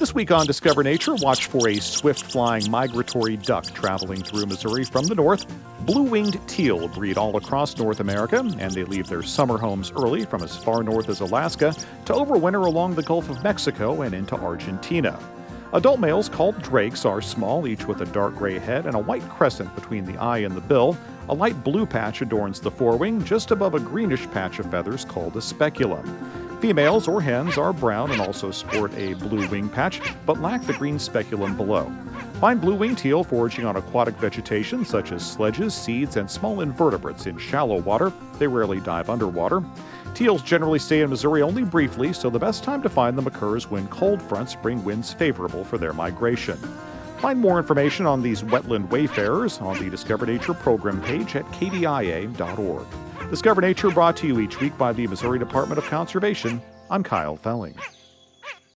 This week on Discover Nature, watch for a swift-flying migratory duck traveling through Missouri from the north. Blue-winged teal breed all across North America, and they leave their summer homes early from as far north as Alaska to overwinter along the Gulf of Mexico and into Argentina. Adult males called drakes are small, each with a dark gray head and a white crescent between the eye and the bill. A light blue patch adorns the forewing, just above a greenish patch of feathers called a speculum. Females or hens are brown and also sport a blue wing patch, but lack the green speculum below. Find blue-winged teal foraging on aquatic vegetation such as sledges, seeds, and small invertebrates in shallow water. They rarely dive underwater. Teals generally stay in Missouri only briefly, so the best time to find them occurs when cold fronts bring winds favorable for their migration. Find more information on these wetland wayfarers on the Discover Nature program page at kdia.org. Discover Nature brought to you each week by the Missouri Department of Conservation. I'm Kyle Felling.